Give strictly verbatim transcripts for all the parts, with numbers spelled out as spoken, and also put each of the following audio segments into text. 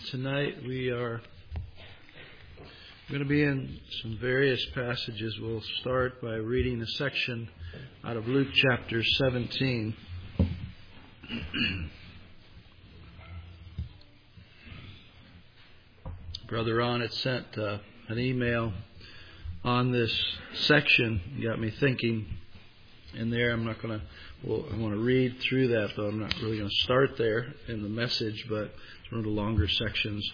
Tonight we are going to be in some various passages. We'll start by reading a section out of Luke chapter seventeen. Brother Ron had sent uh, an email on this section. It got me thinking. In there, I'm not going to, well, I want to read through that, though I'm not really going to start there in the message, but it's one of the longer sections.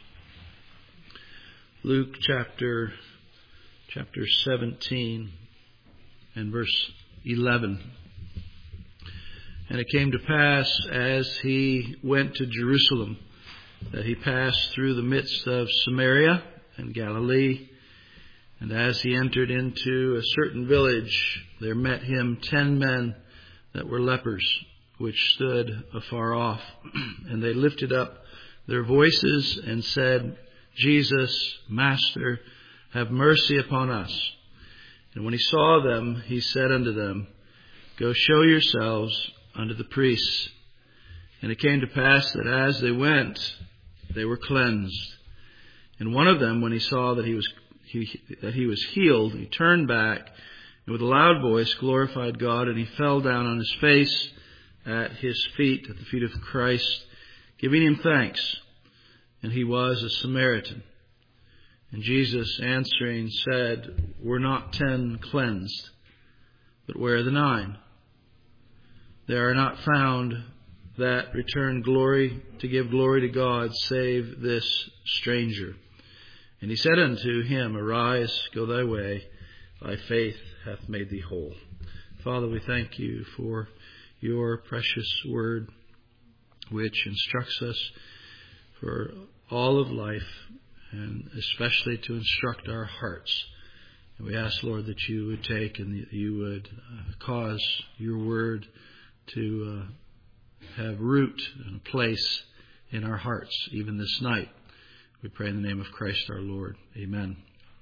Luke chapter, chapter seventeen and verse eleven. And it came to pass as he went to Jerusalem that he passed through the midst of Samaria and Galilee. And as he entered into a certain village, there met him ten men that were lepers, which stood afar off. And they lifted up their voices and said, Jesus, Master, have mercy upon us. And when he saw them, he said unto them, Go show yourselves unto the priests. And it came to pass that as they went, they were cleansed. And one of them, when he saw that he was He, that he was healed, he turned back and with a loud voice glorified God, and he fell down on his face at his feet, at the feet of Christ, giving him thanks. And he was a Samaritan. And Jesus answering said, Were not ten cleansed, but where are the nine? There are not found that return glory to give glory to God, save this stranger. And he said unto him, Arise, go thy way, thy faith hath made thee whole. Father, we thank you for your precious word, which instructs us for all of life, and especially to instruct our hearts. And we ask, Lord, that you would take and that you would uh, cause your word to uh, have root and a place in our hearts, even this night. We pray in the name of Christ our Lord. Amen.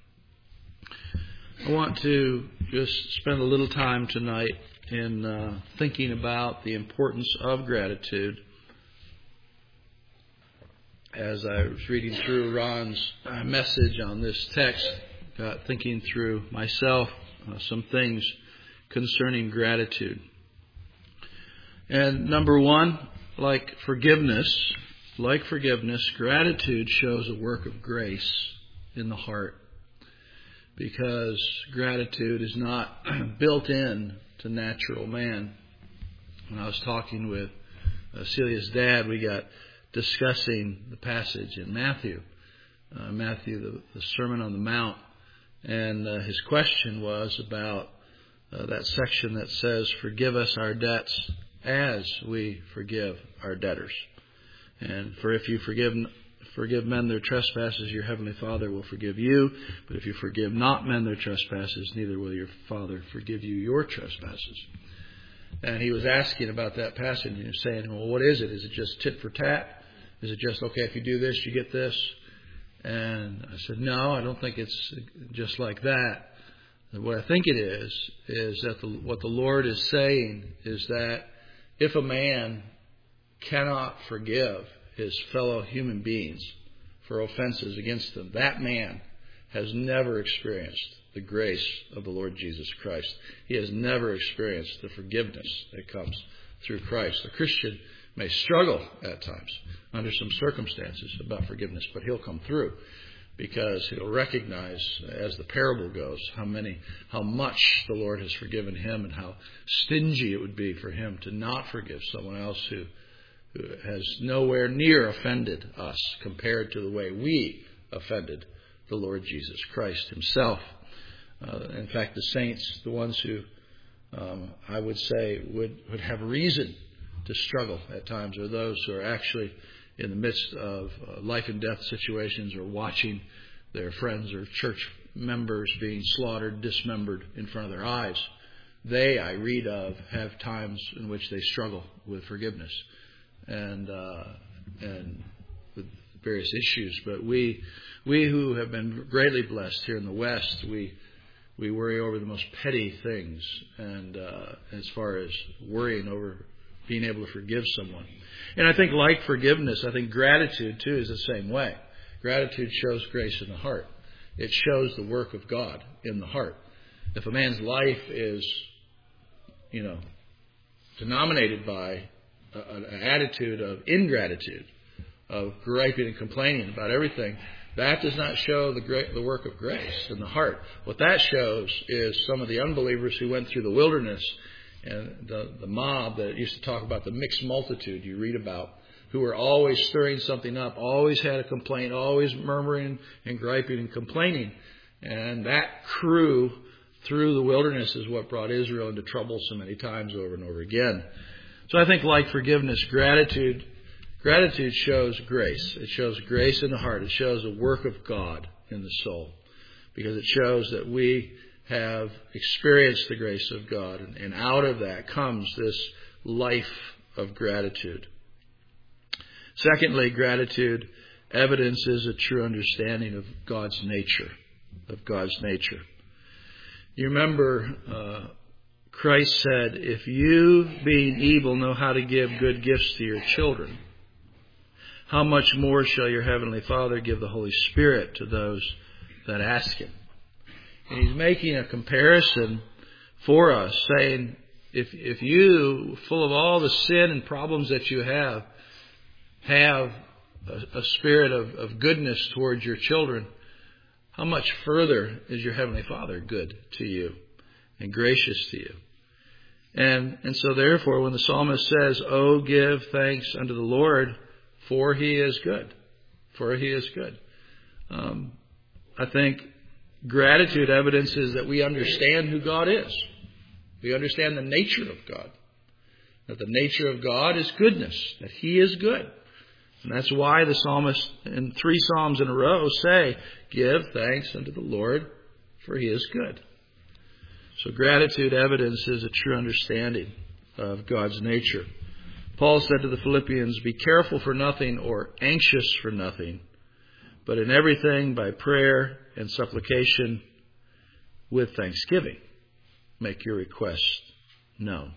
I want to just spend a little time tonight in uh, thinking about the importance of gratitude. As I was reading through Ron's uh, message on this text, got thinking through myself uh, some things concerning gratitude. And number one, like forgiveness, Like forgiveness, gratitude shows a work of grace in the heart, because gratitude is not built in to natural man. When I was talking with uh, Celia's dad, we got discussing the passage in Matthew, uh, Matthew, the, the Sermon on the Mount, and uh, his question was about uh, that section that says, Forgive us our debts as we forgive our debtors. And for if you forgive forgive men their trespasses, your heavenly Father will forgive you. But if you forgive not men their trespasses, neither will your Father forgive you your trespasses. And he was asking about that passage, and he was saying, well, what is it? Is it just tit for tat? Is it just, okay, if you do this, you get this? And I said, no, I don't think it's just like that. And what I think it is, is that the, what the Lord is saying is that if a man cannot forgive his fellow human beings for offenses against them, that man has never experienced the grace of the Lord Jesus Christ. He has never experienced the forgiveness that comes through Christ. The Christian may struggle at times under some circumstances about forgiveness, but he'll come through because he'll recognize, as the parable goes, how many, how much the Lord has forgiven him and how stingy it would be for him to not forgive someone else who who has nowhere near offended us compared to the way we offended the Lord Jesus Christ himself. Uh, in fact, the saints, the ones who um, I would say would, would have reason to struggle at times, are those who are actually in the midst of uh, life and death situations, or watching their friends or church members being slaughtered, dismembered in front of their eyes. They, I read of, have times in which they struggle with forgiveness and uh, and with various issues. But we we who have been greatly blessed here in the West, we we worry over the most petty things, and uh, as far as worrying over being able to forgive someone. And I think like forgiveness, I think gratitude too is the same way. Gratitude shows grace in the heart. It shows the work of God in the heart. If a man's life is, you know, denominated by an attitude of ingratitude, of griping and complaining about everything, that does not show the great, the work of grace in the heart. What that shows is some of the unbelievers who went through the wilderness and the, the mob that used to talk about the mixed multitude you read about, who were always stirring something up, always had a complaint, always murmuring and griping and complaining. And that crew through the wilderness is what brought Israel into trouble so many times over and over again. So I think like forgiveness, gratitude, gratitude shows grace. It shows grace in the heart. It shows a work of God in the soul, because it shows that we have experienced the grace of God, and, and out of that comes this life of gratitude. Secondly, gratitude evidences a true understanding of God's nature, of God's nature. You remember uh, Christ said, if you, being evil, know how to give good gifts to your children, how much more shall your heavenly Father give the Holy Spirit to those that ask Him? And He's making a comparison for us, saying, if if you, full of all the sin and problems that you have, have a, a spirit of, of goodness towards your children, how much further is your Heavenly Father good to you and gracious to you? And and so therefore, when the psalmist says, "Oh, give thanks unto the Lord, for He is good," for He is good. Um, I think gratitude evidences that we understand who God is. We understand the nature of God. That the nature of God is goodness, that He is good. And that's why the psalmist in three psalms in a row say, give thanks unto the Lord, for He is good. So gratitude evidences a true understanding of God's nature. Paul said to the Philippians, be careful for nothing or anxious for nothing, but in everything by prayer and supplication with thanksgiving, make your requests known.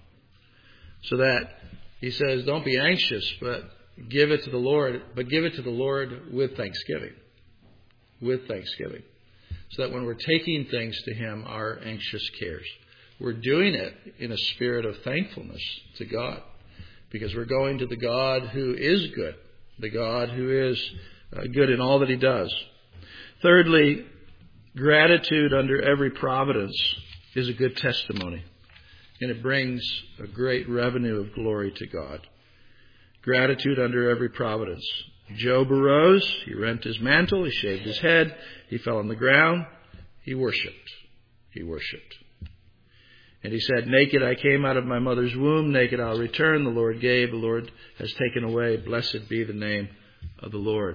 So that he says, don't be anxious, but give it to the Lord, but give it to the Lord with thanksgiving. With thanksgiving. So that when we're taking things to Him, our anxious cares, we're doing it in a spirit of thankfulness to God. Because we're going to the God who is good. The God who is uh, good in all that He does. Thirdly, gratitude under every providence is a good testimony. And it brings a great revenue of glory to God. Gratitude under every providence. Job arose, he rent his mantle, he shaved his head, he fell on the ground, he worshipped. He worshipped. And he said, naked I came out of my mother's womb, naked I'll return. The Lord gave, the Lord has taken away. Blessed be the name of the Lord.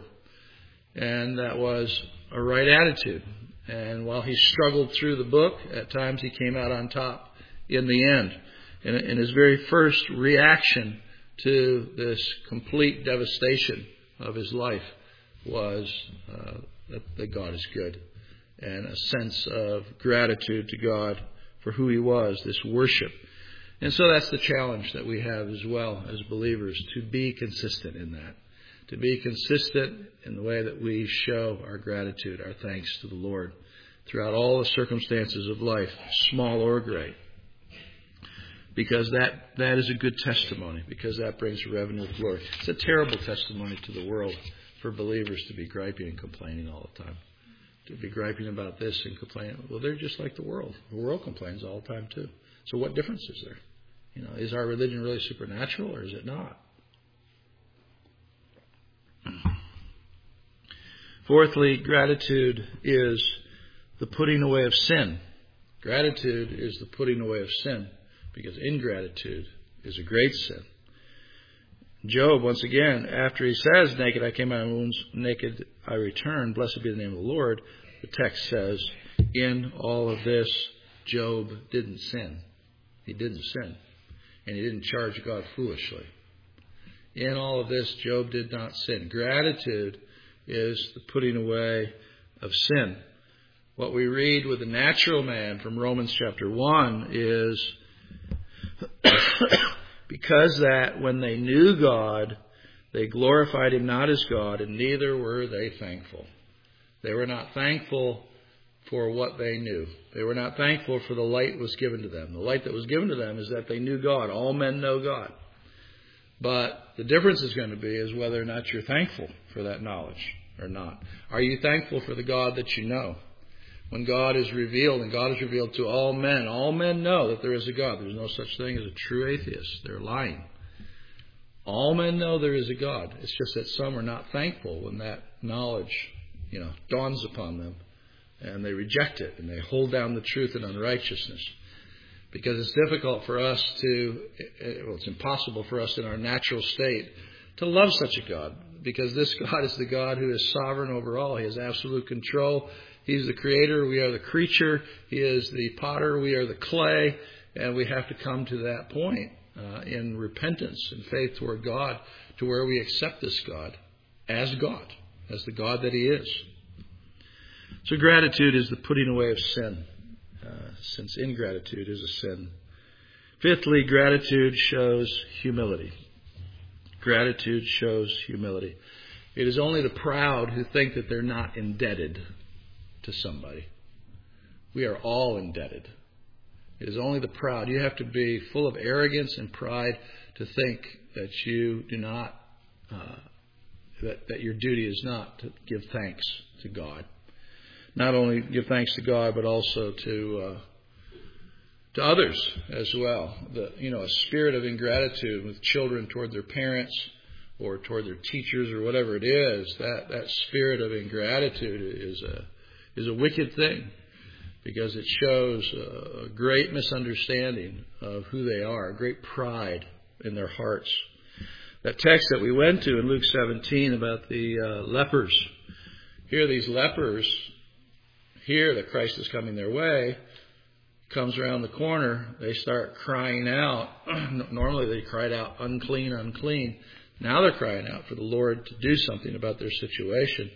And that was a right attitude. And while he struggled through the book, at times he came out on top in the end. And in his very first reaction to this complete devastation of his life was uh, that, that God is good. And a sense of gratitude to God for who He was, this worship. And so that's the challenge that we have as well as believers, to be consistent in that. To be consistent in the way that we show our gratitude, our thanks to the Lord throughout all the circumstances of life, small or great. Because that, that is a good testimony, because that brings revenue of glory. It's a terrible testimony to the world for believers to be griping and complaining all the time. To be griping about this and complaining. Well, they're just like the world. The world complains all the time too. So what difference is there? You know, is our religion really supernatural or is it not? Fourthly, gratitude is the putting away of sin. Gratitude is the putting away of sin, because ingratitude is a great sin. Job, once again, after he says, naked I came out of my wounds, naked I return, blessed be the name of the Lord, the text says, in all of this, Job didn't sin. He didn't sin. And he didn't charge God foolishly. In all of this, Job did not sin. Gratitude is the putting away of sin. What we read with the natural man from Romans chapter one is Because that when they knew God, they glorified him not as God, and neither were they thankful. They were not thankful for what they knew. They were not thankful for the light that was given to them. The light that was given to them is that they knew God. All men know God. But the difference is going to be is whether or not you're thankful for that knowledge or not. Are you thankful for the God that you know? When God is revealed, and God is revealed to all men, all men know that there is a God. There's no such thing as a true atheist. They're lying. All men know there is a God. It's just that some are not thankful when that knowledge, you know, dawns upon them. And they reject it, and they hold down the truth in unrighteousness. Because it's difficult for us to, well, it's impossible for us in our natural state to love such a God. Because this God is the God who is sovereign over all. He has absolute control. He's the creator. We are the creature. He is the potter. We are the clay. And we have to come to that point uh, in repentance and faith toward God to where we accept this God as God, as the God that He is. So gratitude is the putting away of sin, uh, since ingratitude is a sin. Fifthly, gratitude shows humility. Gratitude shows humility. It is only the proud who think that they're not indebted to somebody. We are all indebted. It is only the proud. You have to be full of arrogance and pride to think that you do not, uh, that, that your duty is not to give thanks to God. Not only give thanks to God, but also to uh, to others as well. The, you know, a spirit of ingratitude with children toward their parents or toward their teachers or whatever it is. That that spirit of ingratitude is a is a wicked thing, because it shows a great misunderstanding of who they are, a great pride in their hearts. That text that we went to in Luke seventeen about the uh, lepers. Here, these lepers hear that Christ is coming their way, comes around the corner, they start crying out. Normally they cried out, unclean, unclean. Now they're crying out for the Lord to do something about their situation.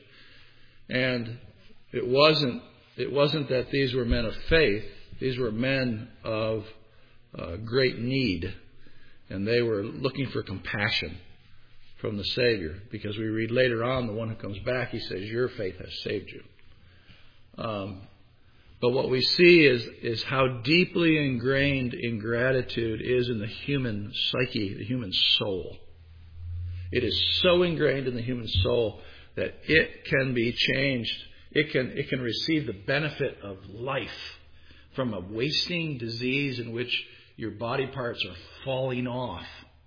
And it wasn't it wasn't that these were men of faith. These were men of uh, great need. And they were looking for compassion from the Savior. Because we read later on, the one who comes back, he says, your faith has saved you. Um, but what we see is, is how deeply ingrained ingratitude is in the human psyche, the human soul. It is so ingrained in the human soul that it can be changed. It can, it can receive the benefit of life from a wasting disease in which your body parts are falling off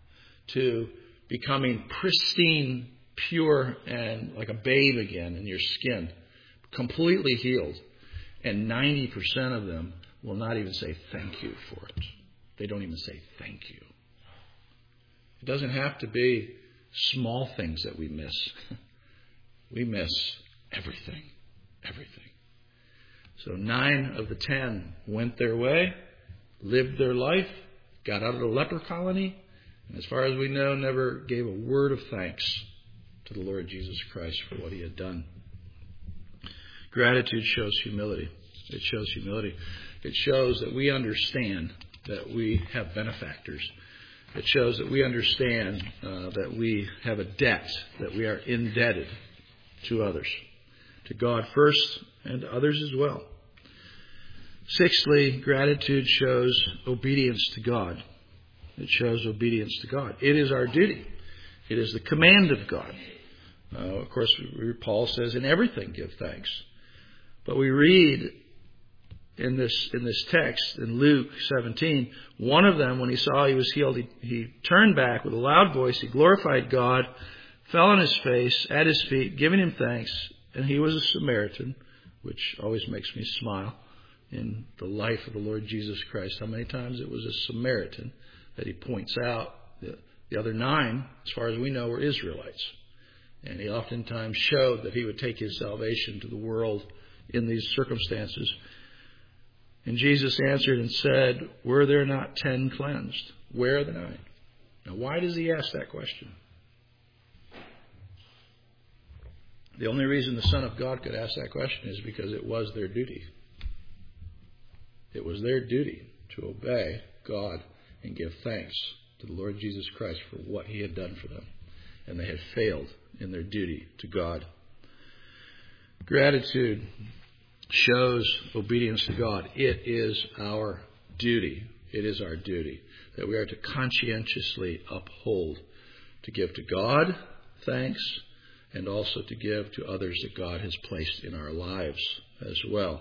to becoming pristine, pure, and like a babe again in your skin. Completely healed. And ninety percent of them will not even say thank you for it. They don't even say thank you. It doesn't have to be small things that we miss. We miss everything. Everything. So nine of the ten went their way, lived their life, got out of the leper colony, and as far as we know, never gave a word of thanks to the Lord Jesus Christ for what He had done. Gratitude shows humility. It shows humility. It shows that we understand that we have benefactors. It shows that we understand uh, that we have a debt, that we are indebted to others, to God first and to others as well. Sixthly, gratitude shows obedience to God. It shows obedience to God. It is our duty. It is the command of God. Uh, of course, Paul says, in everything give thanks. But we read in this in this text in Luke seventeen, one of them, when he saw he was healed, he, he turned back with a loud voice. He glorified God, fell on his face at his feet, giving Him thanks. And he was a Samaritan, which always makes me smile in the life of the Lord Jesus Christ. How many times it was a Samaritan that He points out. The, the other nine, as far as we know, were Israelites. And He oftentimes showed that He would take His salvation to the world in these circumstances. And Jesus answered and said, were there not ten cleansed? Where are the nine? Now, why does He ask that question? The only reason the Son of God could ask that question is because it was their duty. It was their duty to obey God and give thanks to the Lord Jesus Christ for what he had done for them. And they had failed in their duty to God. Gratitude shows obedience to God. It is our duty. It is our duty that we are to conscientiously uphold, to give to God thanks, and also to give to others that God has placed in our lives as well.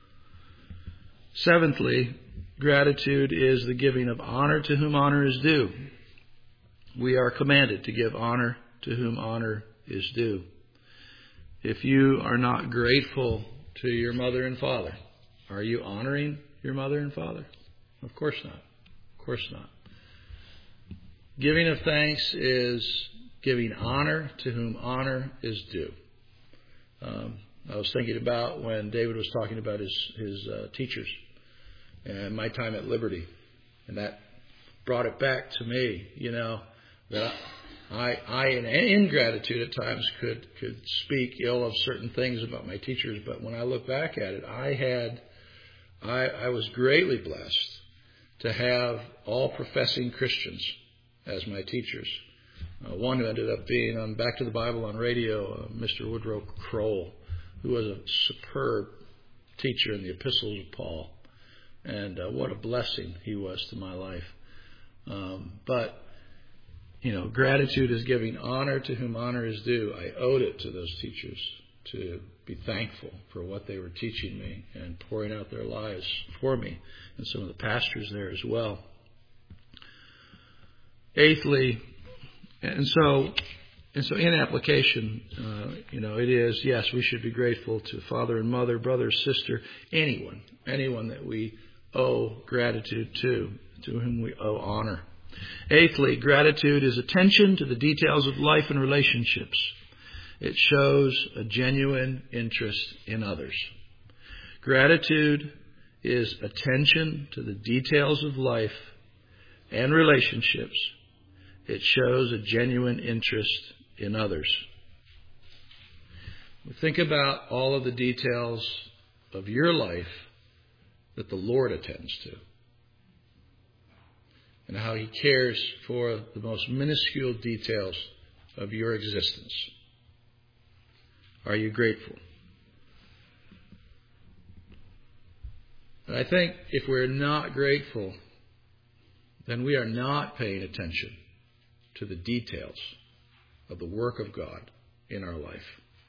Seventhly, gratitude is the giving of honor to whom honor is due. We are commanded to give honor to whom honor is due. If you are not grateful to your mother and father, are you honoring your mother and father? Of course not. Of course not. Giving of thanks is giving honor to whom honor is due. Um, I was thinking about when David was talking about his, his uh, teachers and my time at Liberty. And that brought it back to me, you know, that I, I in ingratitude at times could, could speak ill of certain things about my teachers. But when I look back at it, I had, I, I was greatly blessed to have all professing Christians as my teachers. Uh, one who ended up being on Back to the Bible on radio, uh, Mister Woodrow Kroll, who was a superb teacher in the epistles of Paul. And uh, what a blessing he was to my life. Um, but, you know, gratitude is giving honor to whom honor is due. I owed it to those teachers to be thankful for what they were teaching me and pouring out their lives for me, and some of the pastors there as well. Eighthly, and so and so in application, uh, you know, it is, yes, we should be grateful to father and mother, brother, sister, anyone, anyone that we owe gratitude to, to whom we owe honor. Eighthly, gratitude is attention to the details of life and relationships. It shows a genuine interest in others. Gratitude is attention to the details of life and relationships. It shows a genuine interest in others. Think about all of the details of your life that the Lord attends to, and how he cares for the most minuscule details of your existence. Are you grateful? And I think if we're not grateful, then we are not paying attention to the details of the work of God in our life.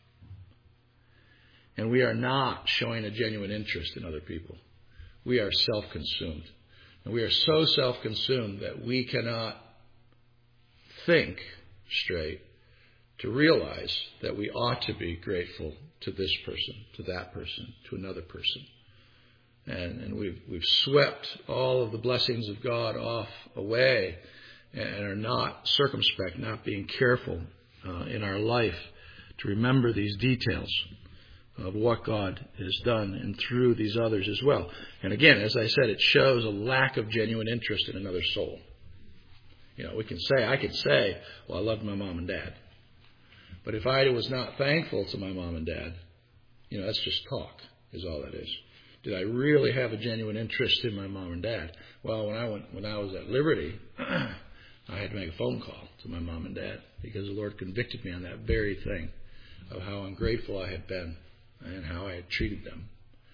And we are not showing a genuine interest in other people. We are self-consumed. And we are so self-consumed that we cannot think straight to realize that we ought to be grateful to this person, to that person, to another person. And, and we've, we've swept all of the blessings of God off away and are not circumspect, not being careful uh, in our life to remember these details of what God has done and through these others as well. And again, as I said, it shows a lack of genuine interest in another soul. You know, we can say, I could say, well, I loved my mom and dad. But if I was not thankful to my mom and dad, you know, that's just talk, is all that is. Did I really have a genuine interest in my mom and dad? Well, when I went, when I was at Liberty, I had to make a phone call to my mom and dad because the Lord convicted me on that very thing of how ungrateful I had been and how I had treated them.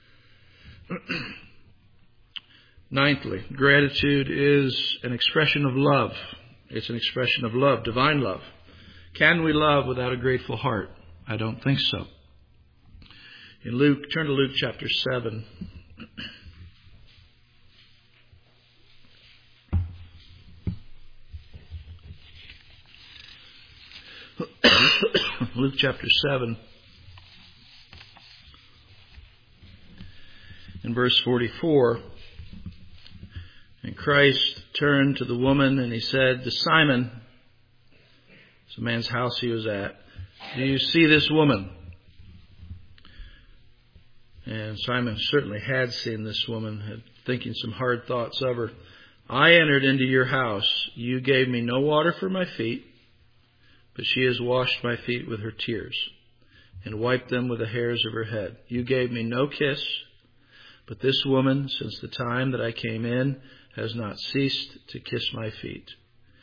Ninthly, gratitude is an expression of love. It's an expression of love, divine love. Can we love without a grateful heart? I don't think so. In Luke, turn to Luke chapter seven. Luke chapter seven. In verse forty-four, and Christ turned to the woman and he said to Simon, it's a man's house he was at, do you see this woman? And Simon certainly had seen this woman, had thinking some hard thoughts of her. I entered into your house. You gave me no water for my feet, but she has washed my feet with her tears and wiped them with the hairs of her head. You gave me no kiss, but this woman, since the time that I came in, has not ceased to kiss my feet.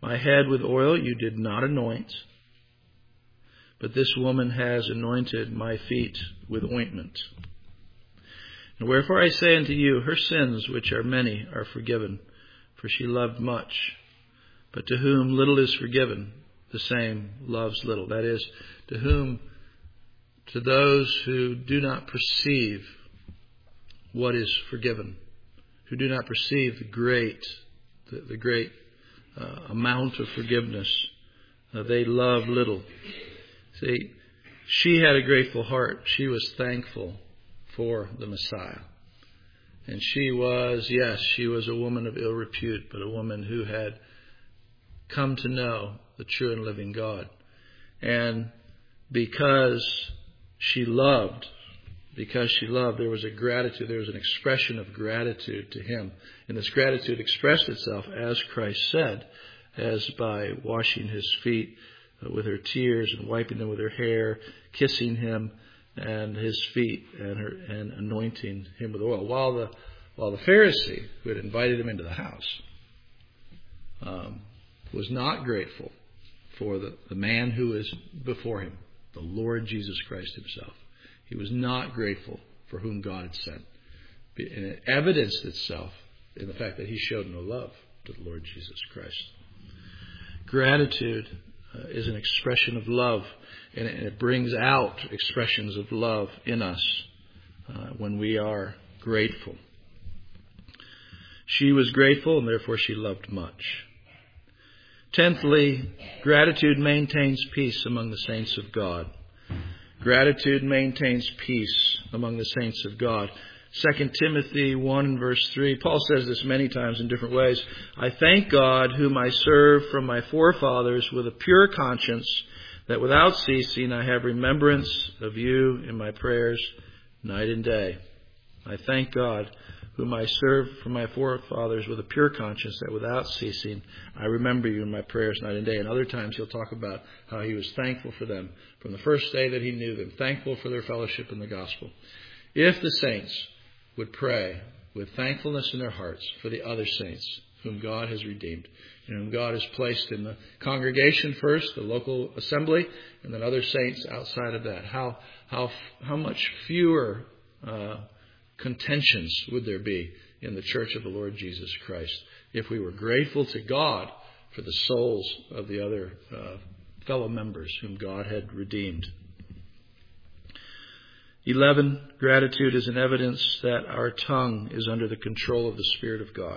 My head with oil you did not anoint, but this woman has anointed my feet with ointment. And wherefore I say unto you, her sins, which are many, are forgiven, for she loved much. But to whom little is forgiven, the same loves little. That is, to whom, to those who do not perceive what is forgiven, who do not perceive the great, the, the great uh, amount of forgiveness, uh, they love little. See, she had a grateful heart. She was thankful for the Messiah. And she was, yes, she was a woman of ill repute, but a woman who had come to know the true and living God. And because she loved, because she loved, there was a gratitude, there was an expression of gratitude to him. And this gratitude expressed itself, as Christ said, as by washing his feet with her tears and wiping them with her hair, kissing him and his feet, and her and anointing him with oil. While the while the Pharisee who had invited him into the house um, was not grateful for the, the man who was before him, the Lord Jesus Christ himself. He was not grateful for whom God had sent. And it evidenced itself in the fact that he showed no love to the Lord Jesus Christ. Gratitude uh, is an expression of love, and it, and it brings out expressions of love in us uh, when we are grateful. She was grateful, and therefore she loved much. Tenthly, gratitude maintains peace among the saints of God. Gratitude maintains peace among the saints of God. Second Timothy one verse three, Paul says this many times in different ways. I thank God whom I serve from my forefathers with a pure conscience, that without ceasing I have remembrance of you in my prayers night and day. I thank God whom I serve from my forefathers with a pure conscience, that without ceasing I remember you in my prayers night and day. And other times he'll talk about how he was thankful for them from the first day that he knew them, thankful for their fellowship in the gospel. If the saints would pray with thankfulness in their hearts for the other saints whom God has redeemed, and whom God has placed in the congregation first, the local assembly, and then other saints outside of that, how how how much fewer uh, contentions would there be in the church of the Lord Jesus Christ if we were grateful to God for the souls of the other uh, fellow members whom God had redeemed. Eleven, gratitude is an evidence that our tongue is under the control of the Spirit of God.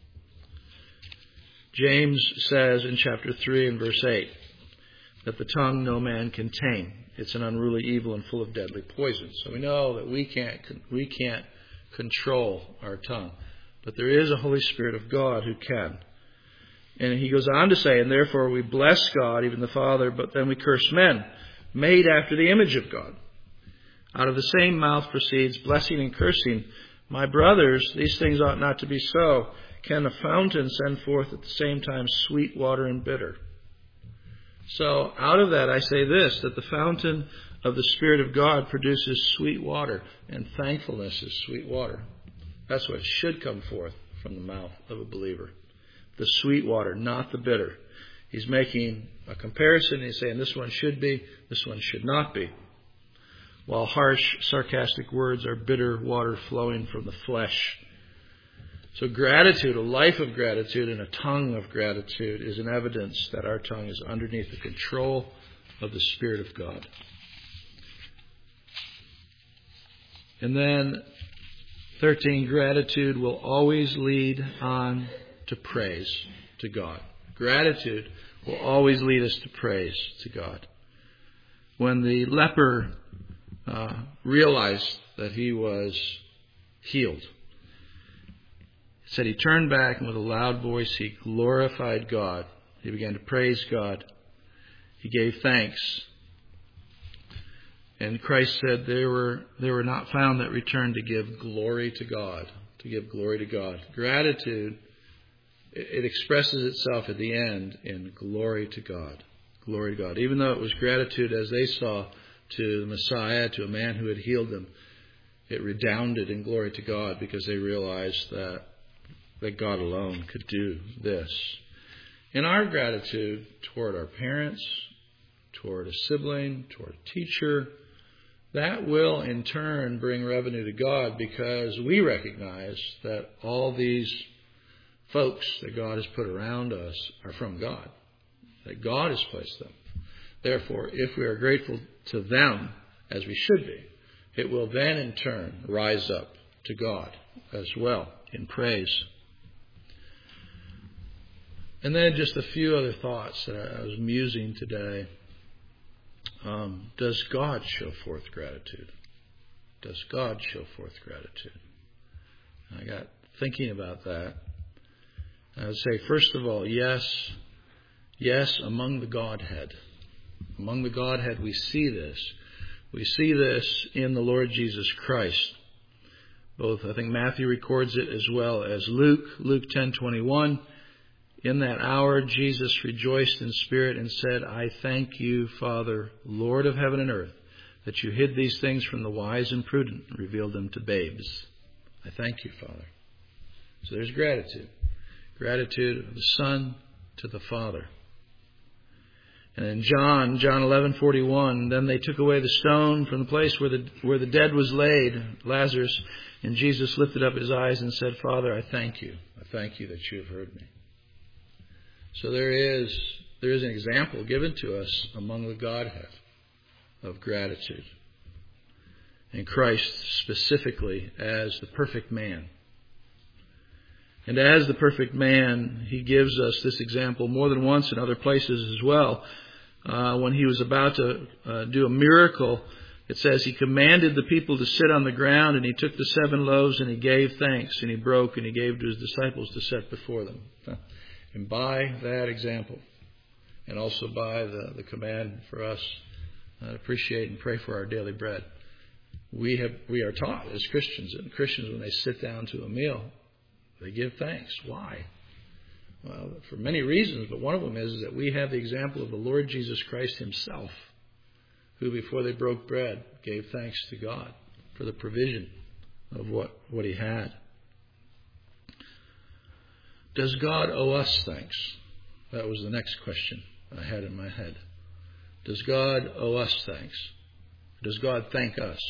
James says in chapter three and verse eight that the tongue no man can tame. It's an unruly evil and full of deadly poison. So we know that we can't we can't control our tongue, but there is a Holy Spirit of God who can. And he goes on to say, and therefore we bless God, even the Father, but then we curse men, made after the image of God. Out of the same mouth proceeds blessing and cursing. My brothers, these things ought not to be so. Can a fountain send forth at the same time sweet water and bitter? So out of that I say this, that the fountain of the Spirit of God produces sweet water, and thankfulness is sweet water. That's what should come forth from the mouth of a believer. The sweet water, not the bitter. He's making a comparison. He's saying this one should be, this one should not be. While harsh, sarcastic words are bitter water flowing from the flesh. So gratitude, a life of gratitude and a tongue of gratitude is an evidence that our tongue is underneath the control of the Spirit of God. And then thirteen, gratitude will always lead on to praise to God. Gratitude will always lead us to praise to God. When the leper uh, realized that he was healed, it said he turned back and with a loud voice he glorified God. He began to praise God. He gave thanks. And Christ said they were they were not found that returned to give glory to God. To give glory to God. Gratitude, it expresses itself at the end in glory to God. Glory to God. Even though it was gratitude as they saw to the Messiah, to a man who had healed them, it redounded in glory to God because they realized that, that God alone could do this. in our gratitude toward our parents, toward a sibling, toward a teacher, that will in turn bring revenue to God, because we recognize that all these folks that God has put around us are from God, that God has placed them. Therefore, if we are grateful to them, as we should be, it will then in turn rise up to God as well in praise. And then just a few other thoughts that I was musing today. Um, does God show forth gratitude? Does God show forth gratitude? I got thinking about that. I would say, first of all, yes, yes, among the Godhead. Among the Godhead, we see this. We see this in the Lord Jesus Christ. Both, I think Matthew records it as well as Luke. Luke ten twenty-one. In that hour, Jesus rejoiced in spirit and said, I thank you, Father, Lord of heaven and earth, that you hid these things from the wise and prudent and revealed them to babes. I thank you, Father. So there's gratitude. Gratitude of the Son to the Father. And in John, John eleven forty-one, then they took away the stone from the place where the where the dead was laid, Lazarus, and Jesus lifted up his eyes and said, Father, I thank you. I thank you that you have heard me. So there is there is an example given to us among the Godhead of gratitude. And Christ specifically as the perfect man. And as the perfect man, he gives us this example more than once in other places as well. Uh, when he was about to uh, do a miracle, it says he commanded the people to sit on the ground, and he took the seven loaves and he gave thanks, and he broke and he gave to his disciples to set before them. And by that example, and also by the, the command for us to appreciate and pray for our daily bread, we have we are taught as Christians, and Christians when they sit down to a meal, they give thanks. Why? Well, for many reasons, but one of them is that we have the example of the Lord Jesus Christ himself, who before they broke bread gave thanks to God for the provision of what, what he had. Does God owe us thanks? That was the next question I had in my head. Does God owe us thanks? Does God thank us?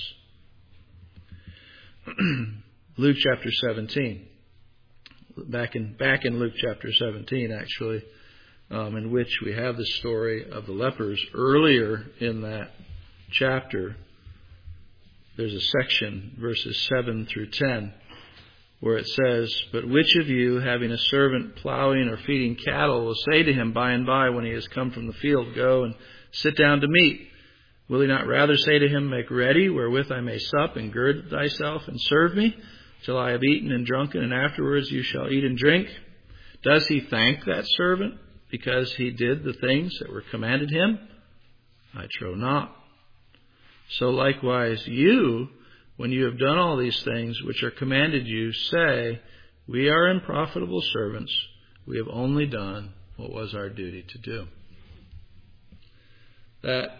Luke chapter seventeen. Back in back in Luke chapter seventeen, actually, um, in which we have the story of the lepers. Earlier in that chapter, there's a section, verses seven through ten, where it says, But which of you, having a servant plowing or feeding cattle, will say to him by and by when he has come from the field, Go and sit down to meat? Will he not rather say to him, Make ready, wherewith I may sup, and gird thyself, and serve me, till I have eaten and drunken, and afterwards you shall eat and drink? Does he thank that servant because he did the things that were commanded him? I trow not. So likewise you, when you have done all these things which are commanded you, say, We are unprofitable servants. We have only done what was our duty to do. That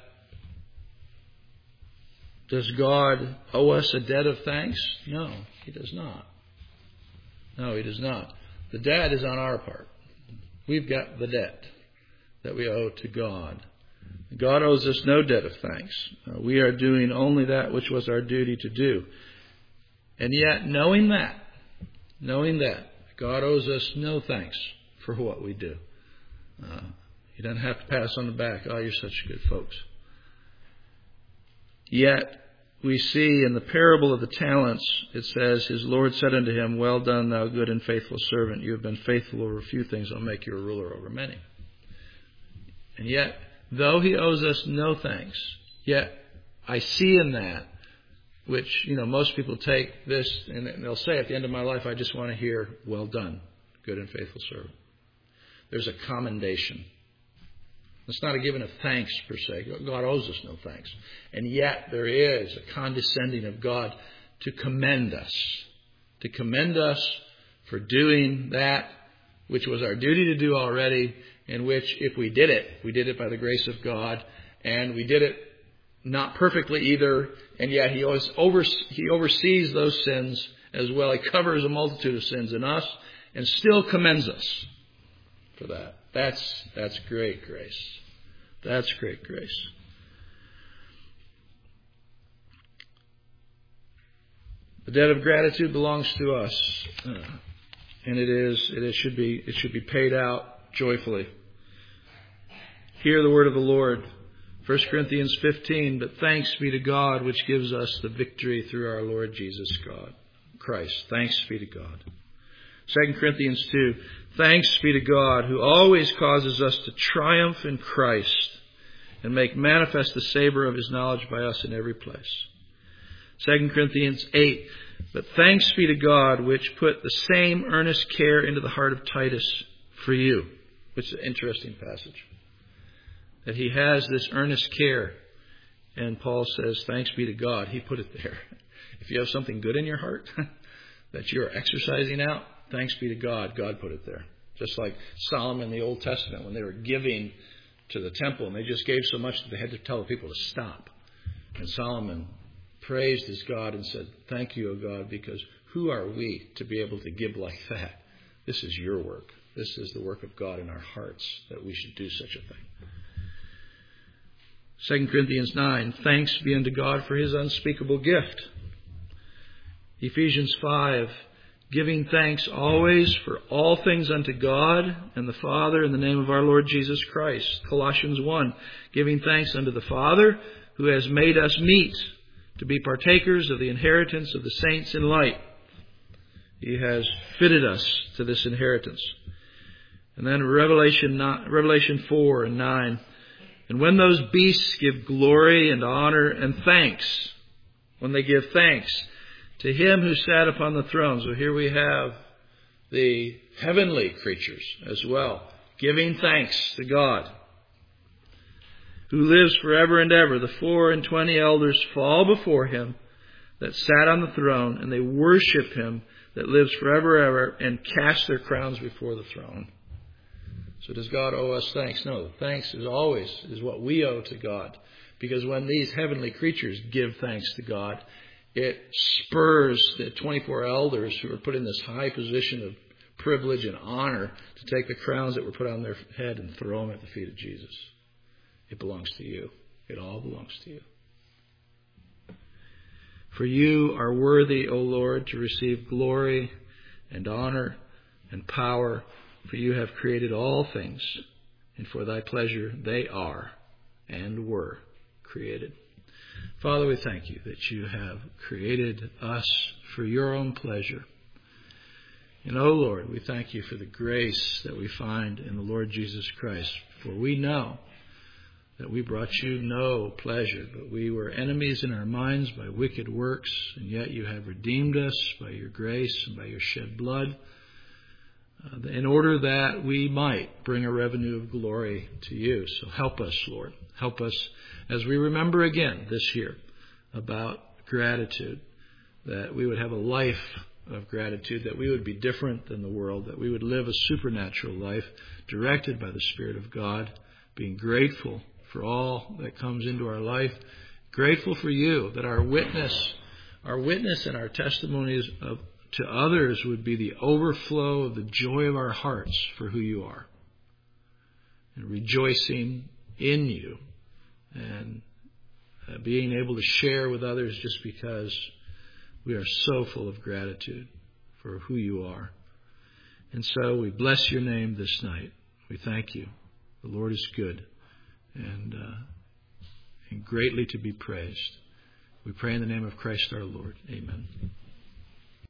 does God owe us a debt of thanks? No, he does not. No, he does not. The debt is on our part. We've got the debt that we owe to God. God owes us no debt of thanks. Uh, we are doing only that which was our duty to do. And yet, knowing that, knowing that, God owes us no thanks for what we do. Uh, he doesn't have to pat us on the back. Oh, you're such good folks. Yet, we see in the parable of the talents, it says, His Lord said unto him, Well done, thou good and faithful servant. You have been faithful over a few things. I'll make you a ruler over many. And yet, though he owes us no thanks, yet I see in that, which, you know, most people take this and they'll say at the end of my life, I just want to hear, well done, good and faithful servant. There's a commendation. It's not a giving of thanks per se. God owes us no thanks. And yet there is a condescending of God to commend us. To commend us for doing that which was our duty to do already, in which if we did it, we did it by the grace of God, and we did it not perfectly either, and yet He always over, He oversees those sins as well. He covers a multitude of sins in us and still commends us for that. That's, that's great grace. That's great grace. The debt of gratitude belongs to us, uh, and it is it should be it should be paid out joyfully. Hear the word of the Lord. First Corinthians fifteen, but thanks be to God which gives us the victory through our Lord Jesus God, Christ. Thanks be to God. Second Corinthians two, thanks be to God who always causes us to triumph in Christ and make manifest the savor of his knowledge by us in every place. Second Corinthians eight, but thanks be to God which put the same earnest care into the heart of Titus for you. Which is an interesting passage. That he has this earnest care. And Paul says, thanks be to God, he put it there. If you have something good in your heart that you're exercising out, thanks be to God, God put it there. Just like Solomon in the Old Testament, when they were giving to the temple, and they just gave so much that they had to tell the people to stop. And Solomon praised his God and said, thank you, O God, because who are we to be able to give like that? This is your work. This is the work of God in our hearts, that we should do such a thing. Second Corinthians nine, thanks be unto God for his unspeakable gift. Ephesians five, giving thanks always for all things unto God and the Father in the name of our Lord Jesus Christ. Colossians one, giving thanks unto the Father who has made us meet to be partakers of the inheritance of the saints in light. He has fitted us to this inheritance. And then Revelation Revelation four and nine. And when those beasts give glory and honor and thanks, when they give thanks to him who sat upon the throne. So here we have the heavenly creatures as well, giving thanks to God, who lives forever and ever. The four and twenty elders fall before him that sat on the throne, and they worship him that lives forever and ever, and cast their crowns before the throne. So does God owe us thanks? No, thanks is always is what we owe to God. Because when these heavenly creatures give thanks to God, it spurs the twenty-four elders who are put in this high position of privilege and honor to take the crowns that were put on their head and throw them at the feet of Jesus. It belongs to you. It all belongs to you. For you are worthy, O Lord, to receive glory and honor and power, for you have created all things, and for thy pleasure they are and were created. Father, we thank you that you have created us for your own pleasure. And, O Lord, we thank you for the grace that we find in the Lord Jesus Christ, for we know that we brought you no pleasure, but we were enemies in our minds by wicked works, and yet you have redeemed us by your grace and by your shed blood, uh, in order that we might bring a revenue of glory to you. So help us, Lord. Help us as we remember again this year about gratitude, that we would have a life of gratitude, that we would be different than the world, that we would live a supernatural life directed by the Spirit of God, being grateful for all that comes into our life, grateful for you, that our witness, our witness and our testimonies of, to others would be the overflow of the joy of our hearts for who you are, and rejoicing in you, and uh, being able to share with others just because we are so full of gratitude for who you are. And so we bless your name this night. We thank you. The Lord is good and, uh, and greatly to be praised. We pray in the name of Christ our Lord. Amen.